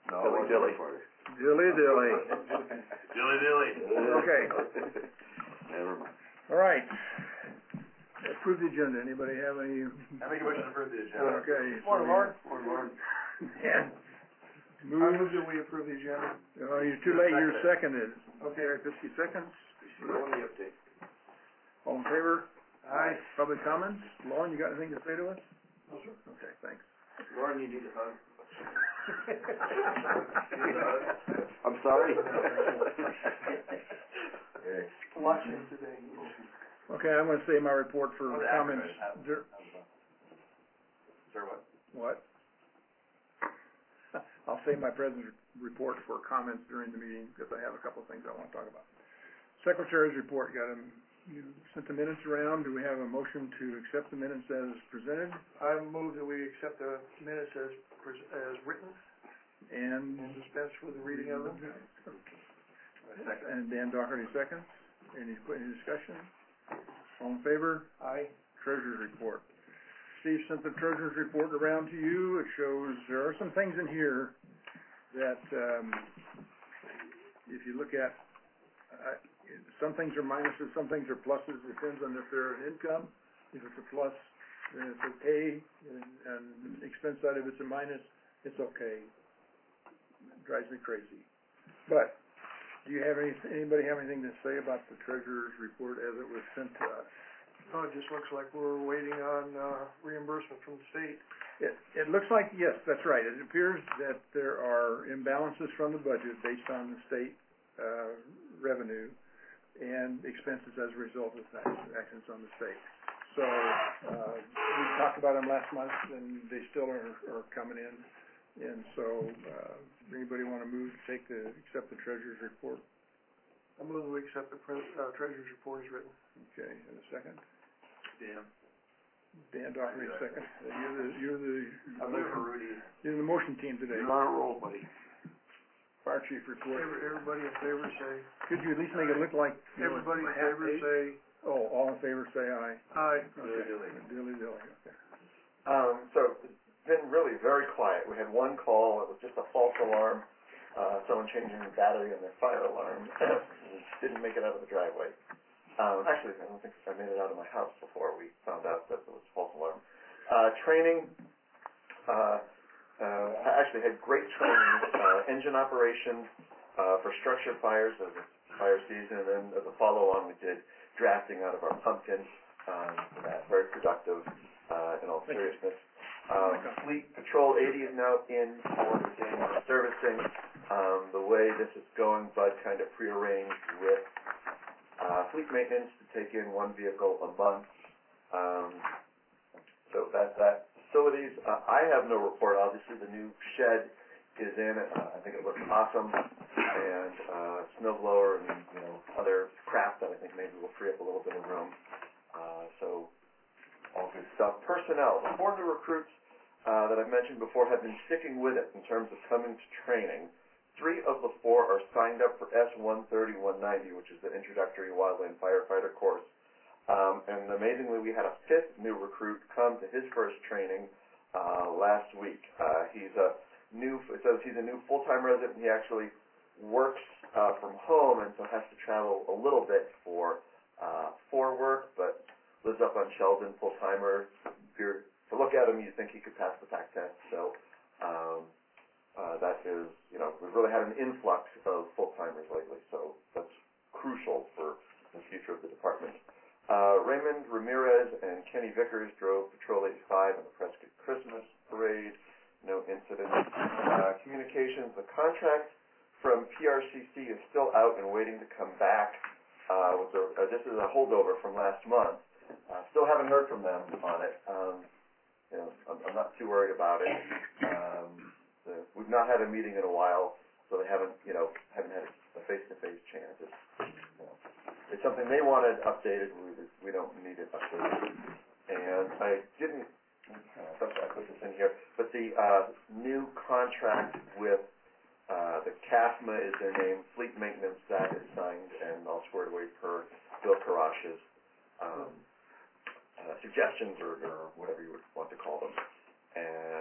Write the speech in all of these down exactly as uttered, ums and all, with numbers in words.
No, Dilly dilly. Dilly dilly. Dilly dilly. Okay. Never mind. All right. Approve the agenda. Anybody have any? I make a motion to approve the agenda. Okay. Morning, Lauren. Morning, Lauren. Yeah. I Move. move that we approve the agenda. Oh, you're too late. You're seconded. Okay, fifty seconds. Only update. All in favor? Aye. Public comments? Lauren, you got anything to say to us? No, sir. Okay, thanks. Lauren, you need a hug. I'm sorry. Watching today. Okay, I'm going to say my report for What comments. acronym? dur- Sir, what? What? I'll say my present report for comments during the meeting because I have a couple of things I want to talk about. Secretary's report, got him. You sent the minutes around. Do we have a motion to accept the minutes as presented? I move that we accept the minutes as pres- as written And, and dispense with the reading of them. and Dan Doherty seconds. Any, any discussion? All in favor? Aye. Treasurer's report. Steve sent the treasurer's report around to you. It shows there are some things in here that um, if you look at, uh, some things are minuses, some things are pluses. It depends on if they're an income. If it's a plus, then it's okay. And, and the expense side, if it's a minus, it's okay. It drives me crazy. But do you have any, anybody have anything to say about the treasurer's report as it was sent to us? Oh, it just looks like we're waiting on uh, reimbursement from the state. It, it looks like, yes, that's right. It appears that there are imbalances from the budget based on the state uh, revenue and expenses as a result of that, actions on the state. So uh, we talked about them last month, and they still are, are coming in. And so uh, anybody want to move to take the, accept the treasurer's report? I move that we accept the pre- uh, treasurer's report as written. Okay, and a second? Dan. Dan Doherty, second. Uh, You're the, you're the, I'm looking for Rudy. you're the motion team today. You're on a roll, buddy. Fire chief report. Every, everybody in favor say. Could you at least make it look like, you know, Everybody in a half favor page? say. Oh, all in favor say aye. Aye. Okay. Dilly. Dilly dilly, okay. Um, so it's been really very quiet. We had one call. It was just a false alarm. Uh, someone changing the battery on their fire alarm. Didn't make it out of the driveway. Um, actually, I don't think I made it out of my house before we found out that it was a false alarm. Uh, training. Uh, uh, I actually had great training. Uh, engine operations uh, for structure fires as a fire season, and then as a follow-on, we did drafting out of our pumpkin. Um, very productive. Uh, in all seriousness. Um, Fleet Patrol eighty is now in for the January servicing. Um, the way this is going, Bud kind of prearranged with uh, fleet maintenance to take in one vehicle a month. Um, so that's that. Facilities, uh, I have no report. Obviously, the new shed is in. Uh, I think it looks awesome. And uh, snow blower and you know other crap that I think maybe will free up a little bit of room. Uh, so. All good stuff. Personnel. The four new recruits uh, that I've mentioned before have been sticking with it in terms of coming to training. Three of the four are signed up for S one thirty, one ninety, which is the introductory wildland firefighter course. Um, and amazingly, we had a fifth new recruit come to his first training uh, last week. Uh, he's a new. It says he's a new full-time resident. He actually works uh, from home and so has to travel a little bit for uh, for work, but lives up on Sheldon, full-timer. If you're to look at him, you think he could pass the P A C test. So um, uh, that is, you know, we've really had an influx of full-timers lately. So that's crucial for the future of the department. Uh, Raymond Ramirez and Kenny Vickers drove Patrol eighty-five in the Prescott Christmas Parade. No incidents. Uh, communications, the contract from P R C C is still out and waiting to come back. Uh, with the, uh, this is a holdover from last month. Uh, still haven't heard from them on it. Um, you know, I'm, I'm not too worried about it. Um, the, we've not had a meeting in a while, so they haven't, you know, haven't had a face-to-face chance. It's, you know, it's something they wanted updated. We, we don't need it updated. And I didn't, I thought I put this in here, but the uh, new contract with uh, the C A F M A is their name. Fleet Maintenance, that is signed and all squared away per Bill Karash's Um, Uh, suggestions or, or whatever you would want to call them. And that's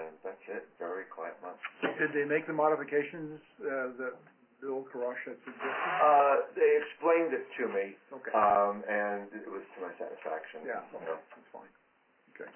That's it, very quiet month. Did they make the modifications, uh, that Bill Karosh had suggested? Uh, they explained it to me, Okay, um, and it was to my satisfaction. yeah, So, okay, that's fine, okay.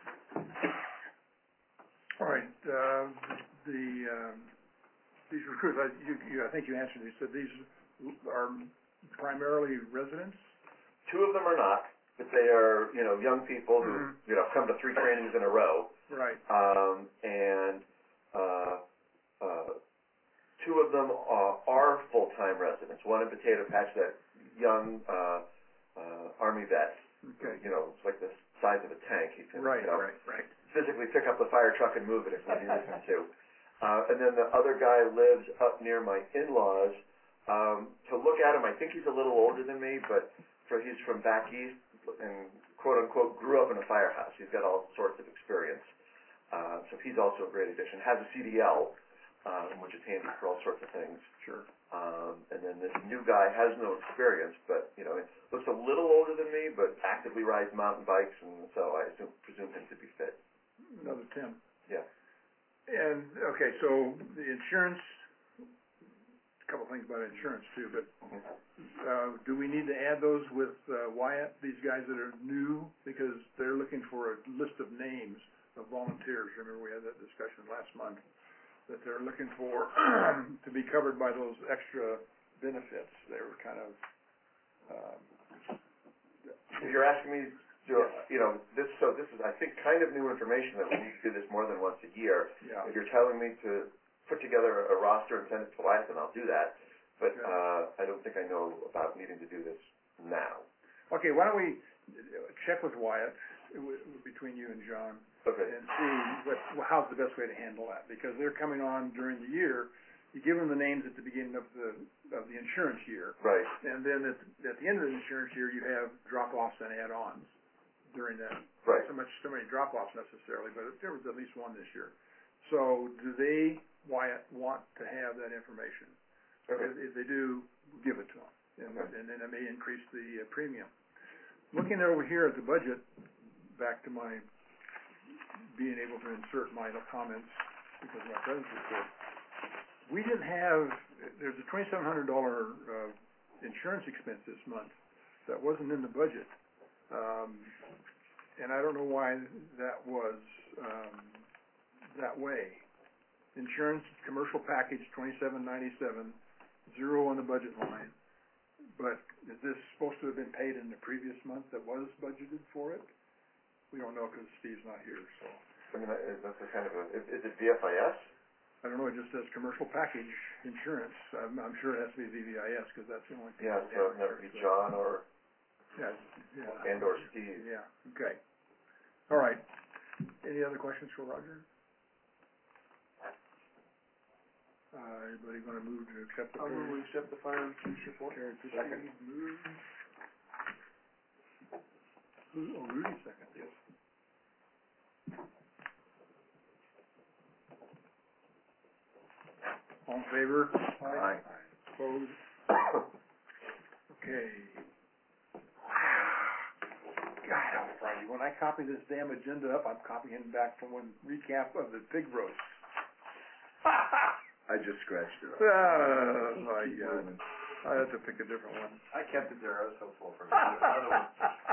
All right, uh, the, um, these recruits, I, you, you, I think you answered, you said these are primarily residents? Two of them are not, but they are, you know, young people who, Mhm. you know, come to three trainings in a row. Right, Um, and, uh, uh, two of them are, are full-time residents. One in Potato Patch, that young, uh, uh, Army vet, okay. you know, it's like the size of a tank. He can, Right, you know, right, right. physically pick up the fire truck and move it if we needed him to. Uh, and then the other guy lives up near my in-laws. Um, to look at him, I think he's a little older than me, but for he's from back east and quote unquote grew up in a firehouse. He's got all sorts of experience. Uh, so he's also a great addition. Has a C D L, um, which is handy for all sorts of things. Sure. Um, and then this new guy has no experience, but you know, looks a little older than me, but actively rides mountain bikes, and so I assume, presume him to be fit. Another Tim. Yeah. And, okay, so the insurance, a couple things about insurance too, but, uh, do we need to add those with, uh, Wyatt, these guys that are new? Because they're looking for a list of names of volunteers. Remember, we had that discussion last month, that they're looking for to be covered by those extra benefits. They were kind of, um, If you're asking me, to, you know, this, so this is, I think, kind of new information that we need to do this more than once a year. yeah. If you're telling me to put together a roster and send it to Wyatt, then I'll do that. But, Okay. uh, I don't think I know about needing to do this now. Okay, why don't we check with Wyatt, uh, w- between you and John, Okay. and see what, well, how's the best way to handle that, because they're coming on during the year. You give them the names at the beginning of the, of the insurance year, Right. and then at, at the end of the insurance year, you have drop-offs and add-ons during that. Right. Not so much, so many drop-offs necessarily, but there was at least one this year. So do they, Wyatt, want to have that information? Okay. If, if they do, give it to them, and, Okay. and then it may increase the uh, premium. Looking over here at the budget, back to my being able to insert my comments because of my president's report, we didn't have, there's a twenty-seven hundred dollars uh, insurance expense this month that wasn't in the budget. Um, and I don't know why that was um, that way. Insurance, commercial package, twenty-seven ninety-seven, zero on the budget line. But is this supposed to have been paid in the previous month that was budgeted for it? We don't know because Steve's not here, so. I mean, that- that's a kind of a, is, is it V F I S? I don't know, it just says commercial package insurance. I'm, I'm sure it has to be V V I S because that's the only thing. Yeah, we so have that would be insurance John or, with. Yeah, yeah. and or Steve. Yeah, okay. All right. Any other questions for Roger? Uh, anybody going to move to accept the? I'll move we accept the fire chief's report. Terry, Second. Steve moves. Who, oh, Rudy second. Yes. All in favor? Aye. Opposed? Okay. God almighty, when I copy this damn agenda up, I'm copying back from one recap of the pig roast. I just scratched it off. Oh, my Keep God. moving. I have to pick a different one. I kept it there, I was hopeful for another one.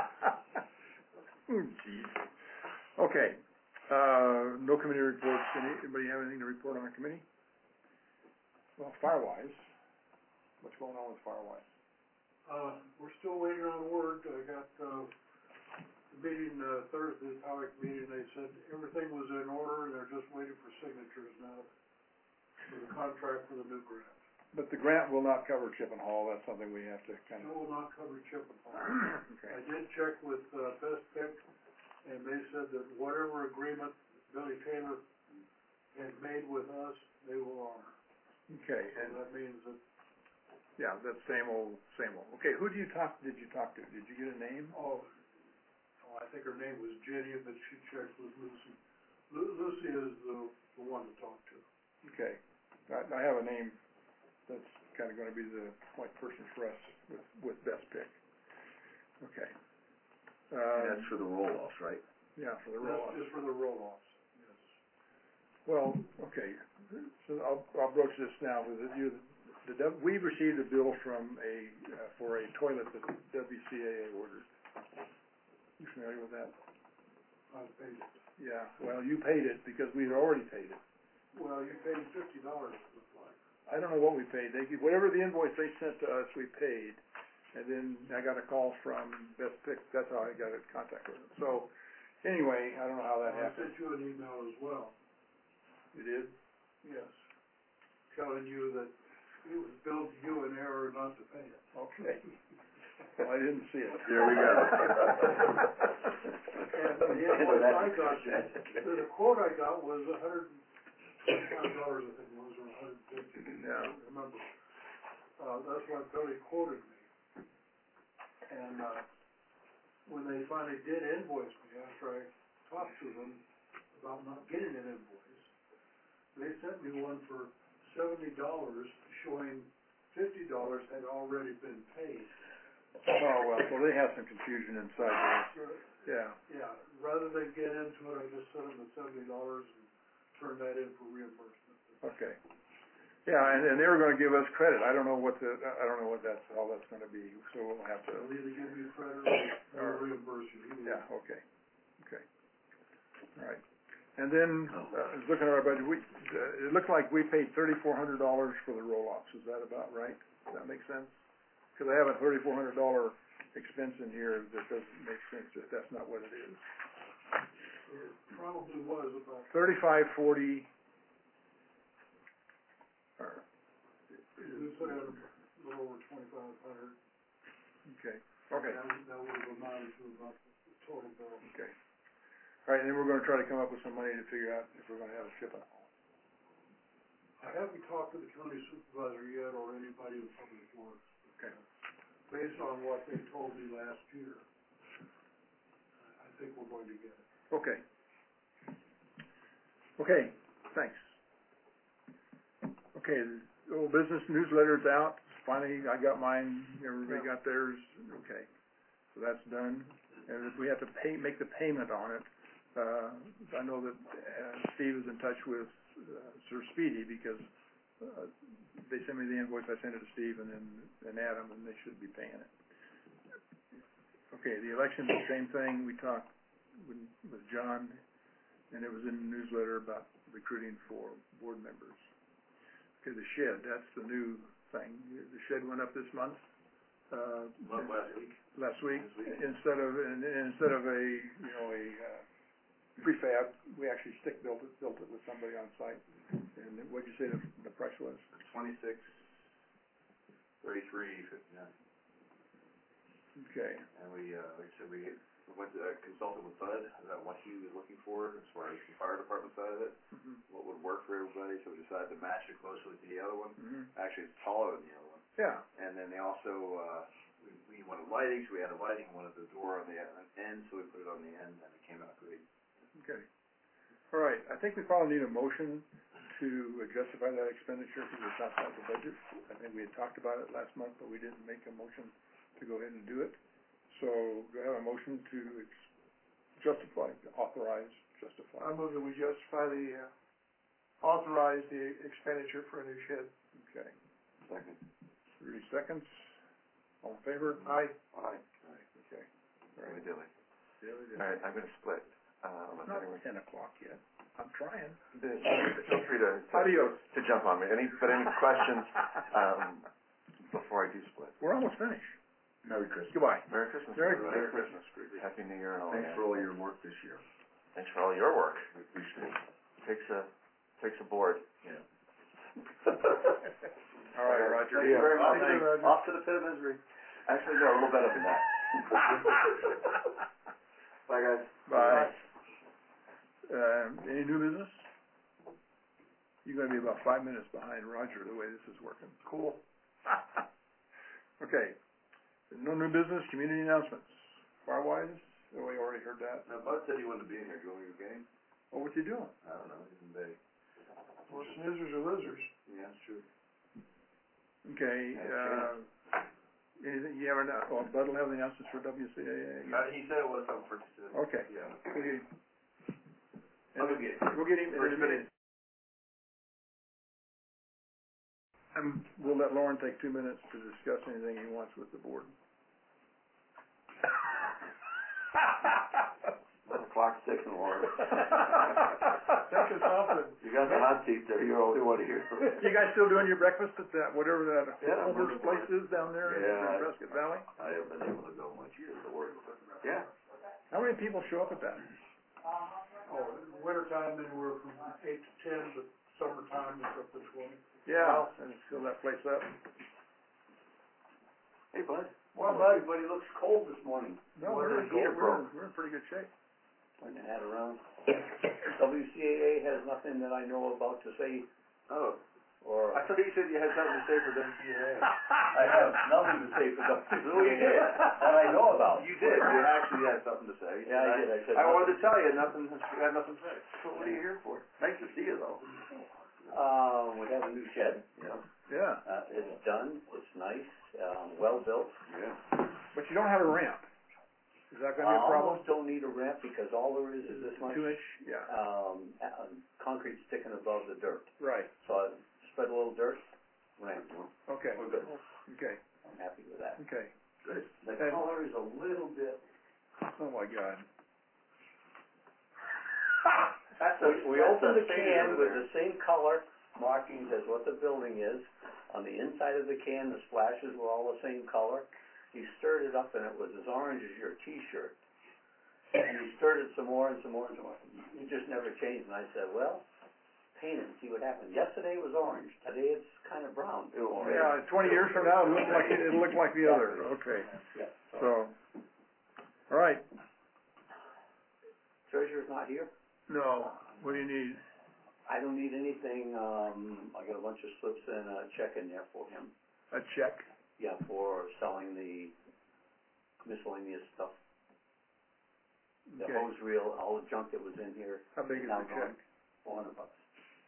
Oh, geez. Okay. Uh, no committee reports. Any- Anybody have anything to report on the committee? Well, Firewise. What's going on with Firewise? Uh, we're still waiting on word. I got, uh, the meeting, uh, Thursday, the POWIC meeting, they said everything was in order, they're just waiting for signatures now for the contract for the new grant. But the grant will not cover Chip and Hall. That's something we have to kind It of. will not cover chip and Hall. Okay. I did check with, uh, Best Pick, and they said that whatever agreement Billy Taylor had made with us, they will honor. Okay. So And that means that, yeah, that's same old, same old. Okay. Who do you talk? Did you talk to? Did you get a name? oh, oh, I think her name was Jenny, but she checked with Lucy. Lu- Lucy is the, the one to talk to. Okay. I, I have a name that's kind of going to be the point person for us with, with Best Pick. Okay. And Um, that's for the roll-offs, right? yeah, for the That's roll-off. just for the roll-offs, yes. Well, okay, so I'll, I'll broach this now with you. The, W- we received a bill from a, uh, for a toilet that W C A A ordered. You familiar with that? I paid it. Yeah, well, you paid it because we had already paid it. Well, you paid fifty dollars, it looked like. I don't know what we paid. They, whatever the invoice they sent to us, we paid. And then I got a call from Best Pick, that's how I got in contact with them. So, anyway, I don't know how that I happened. sent you an email as well, You did? yes, telling you that it was billed to you in error not to pay it. Okay. Well, I didn't see it. Here we go. And the invoice I got, the, the quote I got was a hundred and twenty-five dollars, I think it was, or a hundred and fifty, I Yeah. don't remember. Uh, that's what Billy quoted me. And, uh, when they finally did invoice me, after I talked to them about not getting an invoice, they sent me one for seventy dollars, showing fifty dollars had already been paid. Oh, well, so they have some confusion inside there. Yeah. Yeah, rather than get into it, I just sent them the seventy dollars and turned that in for reimbursement. Okay. Yeah, and, and they were gonna give us credit. I don't know what the, I don't know what that's, all that's gonna be, so we'll have to. They'll either give you credit or Or- they'll reimburse you. Either Yeah, way. okay, okay. All right. And then, uh, I was looking at our budget, we, uh, it looked like we paid thirty-four hundred dollars for the roll-offs. Is that about right? Does that make sense? Because I have a thirty-four hundred dollar expense in here that doesn't make sense if that's not what it is. It probably was about, Thirty-five forty, or, we put in a little over twenty-five hundred. okay, okay, That, that would have amounted to about the total bill. okay. All right, and then we're gonna try to come up with some money to figure out if we're gonna have a ship out. I haven't talked to the county supervisor yet or anybody in public works. Okay. Based on what they told me last year, I think we're going to get it. Okay. Okay, thanks. Okay, the old business newsletter's out. Finally, I got mine, everybody got theirs. Okay, so that's done. And if we have to pay, make the payment on it, uh, I know that uh, Steve is in touch with uh, Sir Speedy because uh, they sent me the invoice, I sent it to Steve and then and Adam, and they should be paying it. Okay, the election, the same thing. We talked with, with John, and it was in the newsletter about recruiting for board members. Okay, the shed, that's the new thing. The shed went up this month. Uh, Last last week. last week. This week. Instead of, and, and instead of a, you know, a, uh, prefab, we actually stick built it, built it with somebody on site. And what'd you say the, the price was? Twenty-six, thirty-three, fifty-nine. Okay, And we, uh, like I said, we went to, uh, consulted with Bud about what he was looking for as far as the fire department side of it, mm-hmm. what would work for everybody, so we decided to match it closely to the other one. Mm-hmm. Actually, it's taller than the other one. Yeah, And then they also, uh, we, we wanted lighting, so we added lighting, wanted the door on the end, so we put it on the end, and it came out great. okay. All right, I think we probably need a motion to justify that expenditure because it's outside the budget. I think we had talked about it last month, but we didn't make a motion to go ahead and do it. So, do I have a motion to ex- justify, authorize, justify? I move that we justify the, uh, authorize the expenditure for a new shed. Okay, Second. thirty seconds. All in favor? Aye. Aye. Aye, okay. All right. Dilly. Dilly, dilly. All right, I'm gonna split. Um, It's not ten o'clock yet. I'm trying. feel free to, to, Adios. to jump on me. Any, but any questions, um, before I do split? We're almost finished. Merry Christmas. Goodbye. Merry Christmas, Merry- everybody. Merry Christmas. Great, great. Happy New Year and all Thanks that. for all your work this year. Thanks for all your work. We appreciate it. Takes a, takes a board. Yeah. All right, Roger. Thank you very much. Thank you, Roger. Off to the pit of misery. Actually, no, a little better than that. Bye, guys. Bye. Uh, any new business? You're gonna be about five minutes behind Roger, the way this is working. Cool. Okay. No new business, community announcements. Firewise, oh, we already heard that. Now, Bud said he wanted to be in here. Do you want me to go get him? Oh, what's he doing? I don't know. He's in Bay. Well, snoozers are losers. Yeah, that's true. Okay, Yeah, uh, anything, you ever, know- oh, Bud will have the announcements for W C A A? Uh, he said it was something for, Okay. yeah. We'll get him. I'll go get him. We'll get him in First a minute. And we'll let Lauren take two minutes to discuss anything he wants with the board. Eleven o'clock, six in the morning. Think of something. You got the hot seat there, you're the only one here. You guys still doing your breakfast at that, whatever that Yeah, Homer's we're- place is down there in Yeah. in Prescott Valley? I haven't been able to go much either to work, but, yeah. How many people show up at that? Oh, wintertime anywhere from eight to ten, but summertime is up to twenty. Yeah, and fill that place up. Hey, bud. Well, Everybody looks cold this morning. No, Wonder we're, if the heater we're, broke. we're in pretty good shape. Turn your hat around. W C A A has nothing that I know about to say, Oh, or I thought you said you had something to say for W C A A. I have nothing to say for W C A A. No, you did. That I know about. You did, you actually had something to say. Yeah, I did. I said I wanted to nothing. tell you, nothing, you had nothing to say. So what are you here for? Nice to see you though. Um, we have a new shed. Yeah. Yeah, Uh, it's done. It's nice. Um, well built. Yeah. but you don't have a ramp. Is that gonna be a I problem? almost don't need a ramp because all there is is this much, Two inch, yeah, um, uh, concrete sticking above the dirt. right, So I spread a little dirt, ramp. okay, We're good. okay, I'm happy with that. okay. Good. The And- color is a little bit. Oh, my God. That's We, a- we that's opened a the faded can over with there. the same color markings as what the building is. On the inside of the can, the splashes were all the same color. He stirred it up and it was as orange as your T-shirt. And he stirred it some more and some more and some more. It just never changed. And I said, well, paint it and see what happens. Yesterday it was orange. Today it's kind of brown. It will fade. Yeah, twenty years from now, it'll look like, it'll look like the other, okay. Yeah. So, all right, Treasurer's not here. no, what do you need? I don't need anything. Um, I got a bunch of slips and a check in there for him. A check? Yeah, for selling the miscellaneous stuff. The Okay, hose reel, all the junk that was in here. how big is now the check? gone. Four hundred bucks.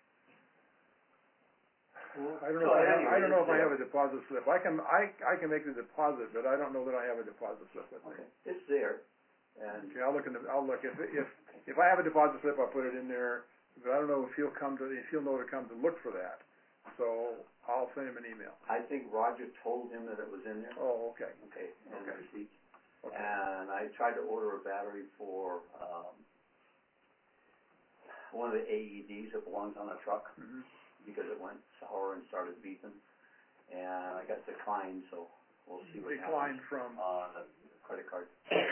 I don't know So if I at have, any I rate, don't know if it's I have there. a deposit slip. I can, I, I can make the deposit, but I don't know that I have a deposit slip with me. Okay, it's there, and Okay, I'll look in the, I'll look, if, if, if I have a deposit slip, I'll put it in there, but I don't know if he'll come to, if he'll know to come to look for that. So, I'll send him an email. I think Roger told him that it was in there. Oh, okay, Okay, and the Okay. receipt. okay. And I tried to order a battery for, um, one of the A E Ds that belongs on a truck, Mhm. because it went sour and started beeping. And I got declined, so we'll see what Declined happens from, on the credit card.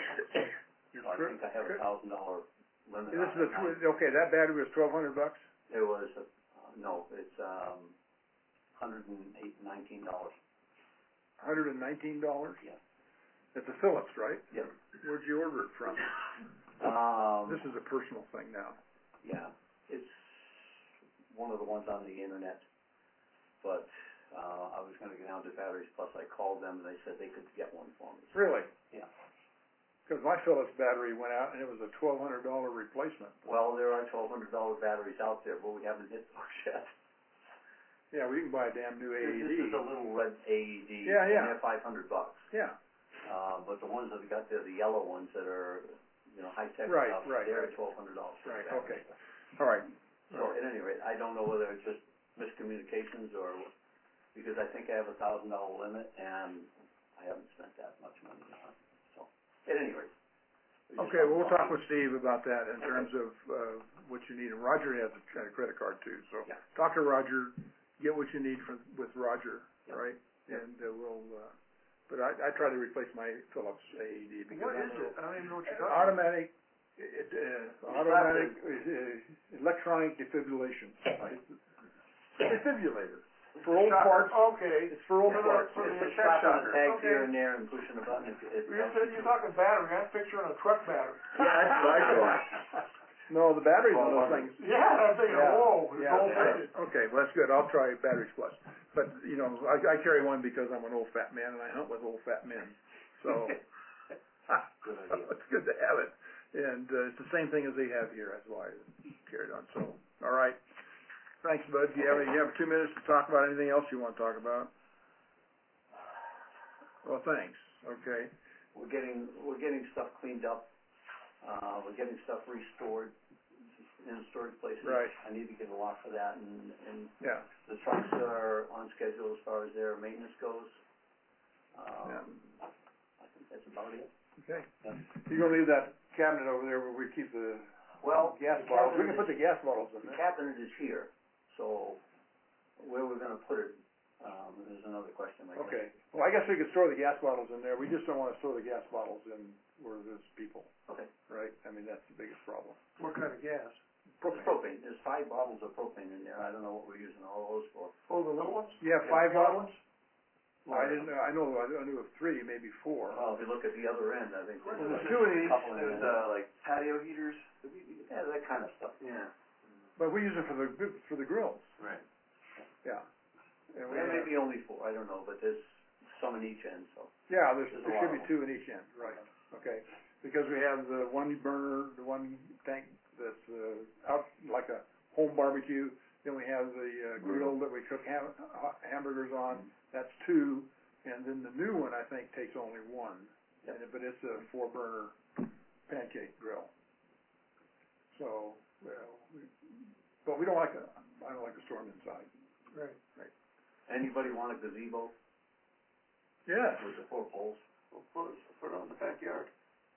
your So I tri- think I have a tri- thousand dollar limit this on is a, it. now. tw- okay, that battery was twelve hundred bucks? It was, uh, no, it's, um, hundred and eight, nineteen dollars. Hundred and nineteen dollars? Yeah. It's a Philips, right? Yep. Where'd you order it from? Um, This is a personal thing now. yeah, it's one of the ones on the internet. But, uh, I was gonna get down to Batteries Plus. I called them and they said they could get one for me. Really? Yeah. Because my Philips battery went out and it was a twelve hundred dollar replacement. Well, there are twelve hundred dollar batteries out there, but we haven't hit those yet. Yeah, we can buy a damn new A E D. This is a little red A E D. Yeah, yeah. And they're five hundred bucks. Yeah, Uh, but the ones that we got there, the yellow ones that are, you know, high-tech Right, stuff, right, they're right. twelve hundred dollars. right, okay. All right. So at any rate, I don't know whether it's just miscommunications or, because I think I have a thousand dollar limit and I haven't spent that much money on it. So, at any rate. we just Okay, don't well, we'll know. talk with Steve about that in terms of, uh, what you need. And Roger has a a credit card too, so Yeah. talk to Roger, get what you need from, with Roger, Yep. right? And, uh, we'll, uh, but I, I try to replace my Philips A E D because What I'm is a- it? I don't even know what you're talking about. automatic, it, uh, automatic, uh, electronic defibrillation. Defibrillator. For old Shocker. parts, Okay. it's for old For the- parts. for the It's check just slapping shocker. the tags Okay. here and there and pushing a button. It- it- You said you're talking battery, I'm picturing a truck battery. Yeah, that's what I thought. No, the battery's one of those things. Yeah, I'm thinking, Yeah, whoa, it's yeah, old okay. faded. Okay, well, that's good, I'll try Batteries Plus. But, you know, I, I carry one because I'm an old fat man and I hunt with old fat men, so. Good idea. It's good to have it, and, uh, it's the same thing as they have here, that's why I carry it on, so, all right. Thanks, Bud, do you have, any- you have two minutes to talk about anything else you wanna talk about? Well, thanks, okay. We're getting, we're getting stuff cleaned up. Uh, we're getting stuff restored. in storage places. Right. I need to get a lock for that, and, and Yeah, the trucks are on schedule as far as their maintenance goes. Yeah. Um, I think that's about it. okay. You're gonna leave that cabinet over there where we keep the Well, gas the bottles, we cabinet can put is- the gas bottles in The there. cabinet is here, so where we're gonna put it, um, is another question, I guess. Okay, well, I guess we could store the gas bottles in there, we just don't wanna store the gas bottles in where there's people, Okay. right? I mean, that's the biggest problem. What kind of gas? It's propane, there's five bottles of propane in there, I don't know what we're using all those for. Oh, the little ones? You have five The other bottles? ones? Well, I didn't know, I know, I knew of three, maybe four. Well, if you look at the other end, I think there's Well, there's like two of a these, couple in There's, there. uh, like patio heaters, that we, we- Yeah, that kind of stuff. yeah, But we use them for the, for the grills, right. yeah. And we There may have, be only four, I don't know, but there's some in each end, so. yeah, there's, there's a there lot should of be them. two in each end, right, okay. Because we have the one burner, the one tank that's, uh, out like a home barbecue, then we have the, uh, grill that we cook ham, ha- hamburgers on, that's two, and then the new one, I think, takes only one. Yep. And it- But it's a four burner pancake grill. So, well, we, but we don't like to, I don't like to store them inside. Right. Anybody want a gazebo Yes. with the four poles? We'll put, it- put it on the backyard.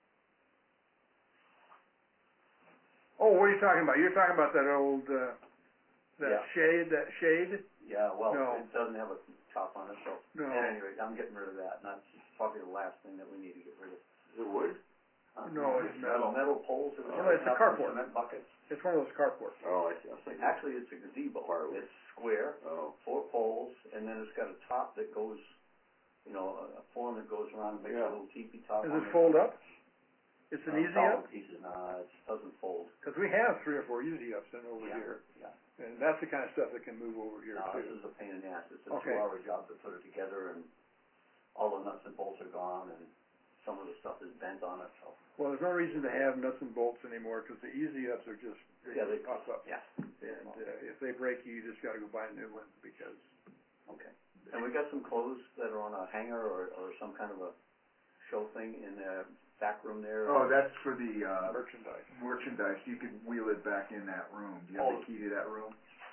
Oh, what are you talking about? You're talking about that old, uh, that Yeah. shade, that shade? Yeah, well, No. it doesn't have a top on it, so. No. At any rate, I'm getting rid of that, and that's probably the last thing that we need to get rid of. Is it wood? Uh, No, it's metal. Metal poles that Oh, are it's a up in carport. cement buckets. It's one of those carports. Oh, I see, I was thinking. Actually, it's a gazebo. Firewood. It's square, Oh. four poles, and then it's got a top that goes, you know, a a form that goes around and makes Yeah. a little teepee top. Does on it it. fold up? It's an Uh, easy solid up? pieces, nah, it doesn't fold. Because we have three or four easy ups in over Yeah, here. yeah. And that's the kind of stuff that can move over here No, this too. is a pain in the ass. It's a Okay. two-hour job to put it together, and all the nuts and bolts are gone, and some of the stuff is bent on it, so. Well, there's no reason to have nuts and bolts anymore because the easy ups are just, they Yeah, they just pop up. Yeah. And, uh, if they break you, you just gotta go buy a new one because, Okay. And we got some clothes that are on a hanger or, or some kind of a show thing in the back room there. Oh, that's for the, uh, merchandise. merchandise, you could wheel it back in that room. Do you have Oh. the key to that room?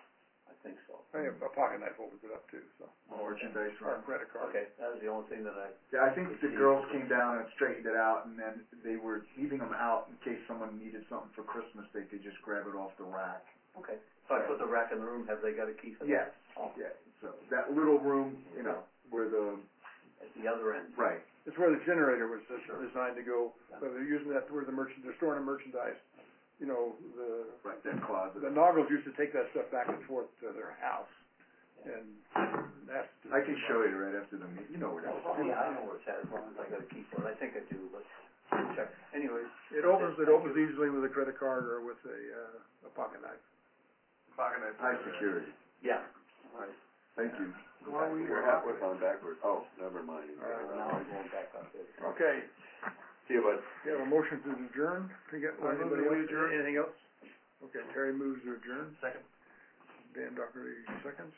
I think so. I have a pocket knife opens it up too, so. Merchandise Or a room? credit card. Okay, that was the only thing that I, Yeah, I think the girls came down and straightened it out, and then they were leaving them out in case someone needed something for Christmas, they could just grab it off the rack. okay. So I put the rack in the room, have they got a key for that? Yes, Oh, yeah, so that little room, you know, where the, at the other end. right, It's where the generator was des- Sure. designed to go, Yeah. so they're using that where the merchant, they're storing the merchandise. You know, the, right, that closet. the Noggles used to take that stuff back and forth to their house. And that's. I can show you right after the meeting, you know where it Oh, is. yeah, I know where it's at, as long as I got a key for it. I think I do, but we'll check. Anyways. It opens, it Thank opens you. easily with a credit card or with a, uh, a pocket knife. Pocket knife. High security, Yeah, all right. thank you. Why we We're halfway on backwards. Oh, never mind. All right. Uh, now I'm going back up there. Okay, See you, bud. you have a motion to adjourn? To get, I move anybody that we else, adjourn. anything else? Okay, Terry moves to adjourn. Second. Dan Dockery seconds.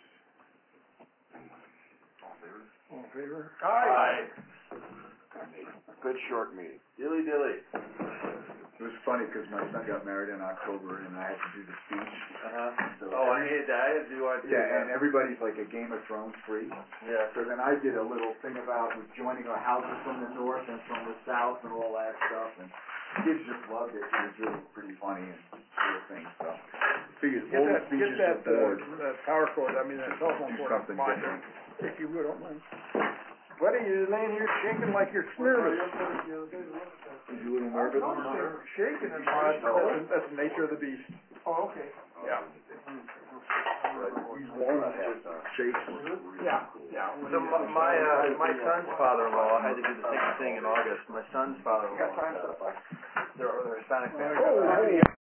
All in favor? All in favor? Aye. Good short meeting. Dilly dilly. It was funny, because my son got married in October, and I had to do the speech. Uh-huh. So Oh, I every- hate that. I had to do one too. Yeah, and everybody's like a Game of Thrones freak. Yeah. So then I did a little thing about with joining our houses from the north and from the south and all that stuff, and kids just loved it. It was really pretty funny and little things, so. Figured Get all the that, get speeches that, are uh, bored. that power cord, I mean, that telephone Do cord. something Fine. different. If you would, don't mind. Buddy, you're laying here shaking like you're nervous. Is you a little nervous? I'm not shaking in Uh, my, That's, that's the nature of the beast. oh, okay. Yeah. He's warm, it just shakes. Yeah, yeah. So my, my, uh, my son's father-in-law had to do the same thing in August. My son's father-in-law, Got time for uh, the fire? they're, they're Hispanic Oh, family. oh,